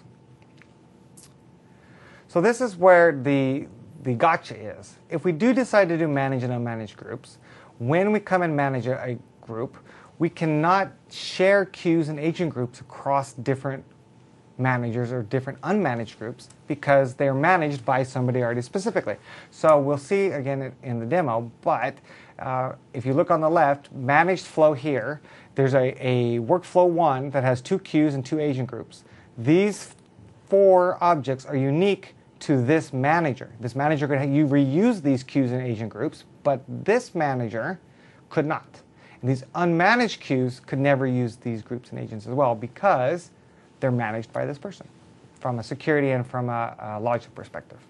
So this is where the gotcha is. If we do decide to do manage and unmanaged groups, when we come and manage a group, we cannot share queues and agent groups across different managers or different unmanaged groups because they're managed by somebody already specifically. So we'll see again in the demo, but if you look on the left, managed flow here, there's a workflow 1 that has 2 queues and 2 agent groups. These 4 objects are unique to this manager. This manager could reuse these queues and agent groups, but this manager could not. And these unmanaged queues could never use these groups and agents as well because they're managed by this person from a security and from a logic perspective.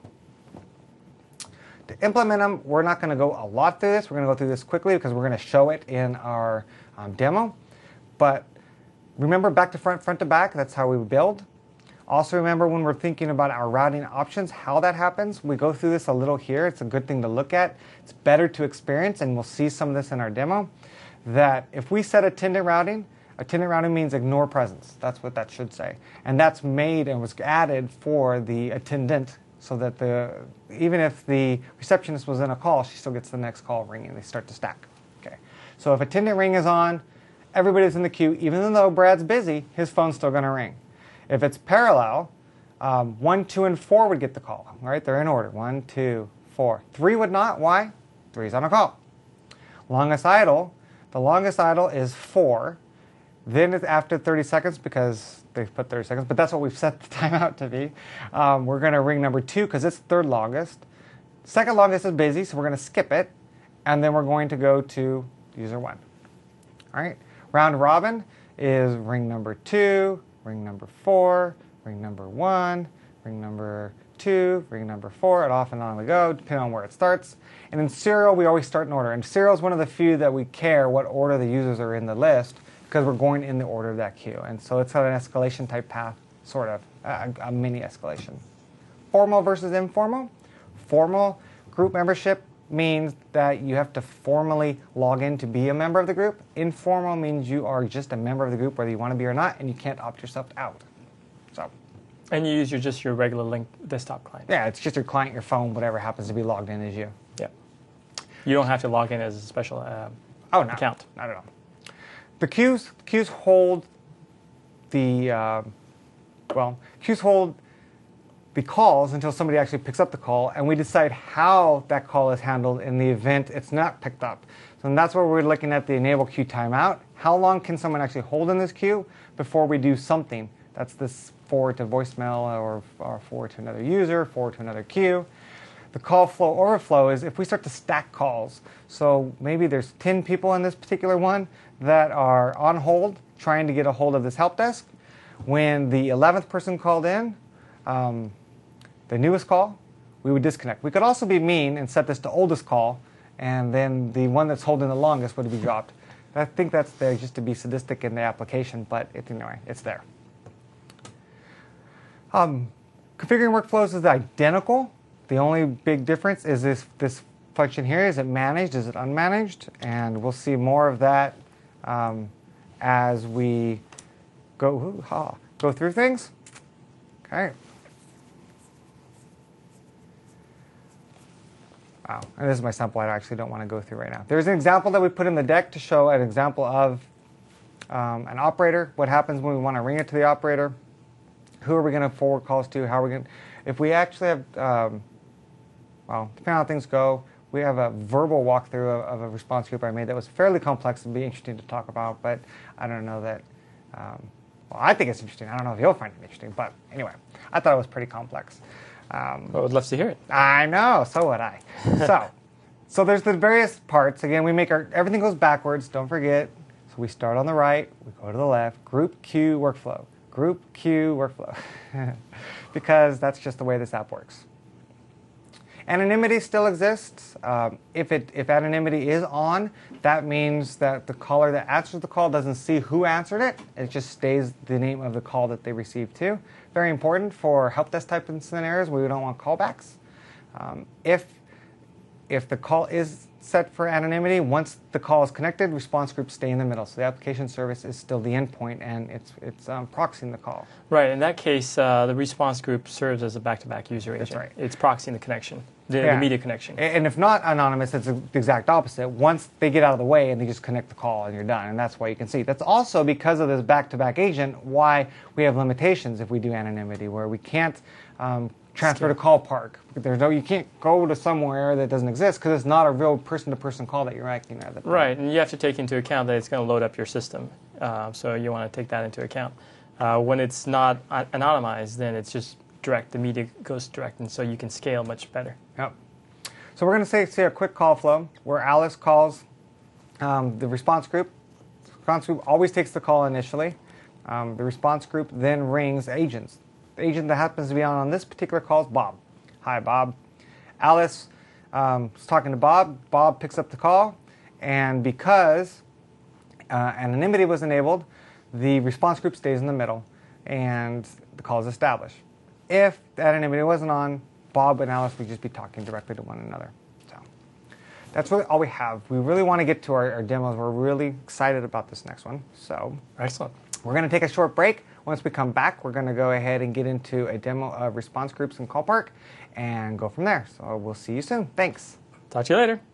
To implement them, we're not going to go a lot through this. We're going to go through this quickly because we're going to show it in our demo. But remember, back to front, front to back, that's how we build. Also remember when we're thinking about our routing options, how that happens. We go through this a little here. It's a good thing to look at. It's better to experience, and we'll see some of this in our demo, that if we set attendant routing means ignore presence. That's what that should say. And that's made and was added for the attendant so that even if the receptionist was in a call, she still gets the next call ringing. They start to stack. Okay. So if attendant ring is on, everybody's in the queue. Even though Brad's busy, his phone's still going to ring. If it's parallel, 1, 2, and 4 would get the call. All right, they're in order. 1, 2, 4. 3 would not. Why? 3 is on a call. Longest idle. The longest idle is 4. Then it's after 30 seconds because they put 30 seconds, but that's what we've set the timeout to be. We're going to ring number 2 because it's third longest. Second longest is busy, so we're going to skip it. And then we're going to go to user 1. All right. Round robin is ring number 2. Ring number 4, ring number 1, ring number 2, ring number 4, and off and on we go, depending on where it starts. And in serial, we always start in order. And serial is one of the few that we care what order the users are in the list because we're going in the order of that queue. And so it's got an escalation type path, sort of, a mini escalation. Formal versus informal. Formal group membership means that you have to formally log in to be a member of the group. Informal means you are just a member of the group whether you want to be or not, and you can't opt yourself out. So, and you use just your regular Lync desktop client. Yeah, it's just your client, your phone, whatever happens to be logged in as you. Yeah. You don't have to log in as a special account. account. Not at all. the queues hold the queues hold the calls until somebody actually picks up the call, and we decide how that call is handled in the event it's not picked up. So that's where we're looking at the enable queue timeout. How long can someone actually hold in this queue before we do something? That's this forward to voicemail or forward to another user, forward to another queue. The call flow overflow is if we start to stack calls. So maybe there's 10 people in this particular one that are on hold trying to get a hold of this help desk. When the 11th person called in, the newest call, we would disconnect. We could also be mean and set this to oldest call, and then the one that's holding the longest would be dropped. I think that's there just to be sadistic in the application, but anyway, it's there. Configuring workflows is identical. The only big difference is this function here. Is it managed? Is it unmanaged? And we'll see more of that as we go through things. Okay. Wow. And this is my sample I actually don't want to go through right now. There's an example that we put in the deck to show an example of an operator. What happens when we want to ring it to the operator? Who are we going to forward calls to? How are we going to... If we actually have... depending on how things go, we have a verbal walkthrough of a response group I made that was fairly complex and be interesting to talk about, but I don't know that... I think it's interesting. I don't know if you'll find it interesting, but anyway, I thought it was pretty complex. I would love to hear it. I know, so would I. So there's the various parts. Again, we make everything goes backwards, don't forget. So we start on the right, we go to the left, group queue workflow, group queue workflow, because that's just the way this app works. Anonymity still exists. If anonymity is on, that means that the caller that answers the call doesn't see who answered it. It just stays the name of the call that they received to. Very important for help desk type of scenarios where we don't want callbacks. If the call is set for anonymity, once the call is connected, response groups stay in the middle. So the application service is still the endpoint, and it's proxying the call. Right. In that case, the response group serves as a back-to-back user agent. That's right. It's proxying the connection, the media connection. And if not anonymous, it's the exact opposite. Once they get out of the way, and they just connect the call, and you're done. And that's why you can see. That's also because of this back-to-back agent why we have limitations if we do anonymity, where we can't transfer to call park. You can't go to somewhere that doesn't exist because it's not a real person-to-person call that you're acting at. Right, and you have to take into account that it's going to load up your system. So you want to take that into account. When it's not anonymized, then it's just direct. The media goes direct, and so you can scale much better. Yep. So we're going to say a quick call flow where Alice calls the response group. The response group always takes the call initially. The response group then rings agents. The agent that happens to be on this particular call is Bob. Hi, Bob. Alice is talking to Bob. Bob picks up the call, and because anonymity was enabled, the response group stays in the middle, and the call is established. If the anonymity wasn't on, Bob and Alice would just be talking directly to one another. So that's really all we have. We really want to get to our demos. We're really excited about this next one. So excellent. We're going to take a short break. Once we come back, we're going to go ahead and get into a demo of response groups in CallPark and go from there. So we'll see you soon. Thanks. Talk to you later.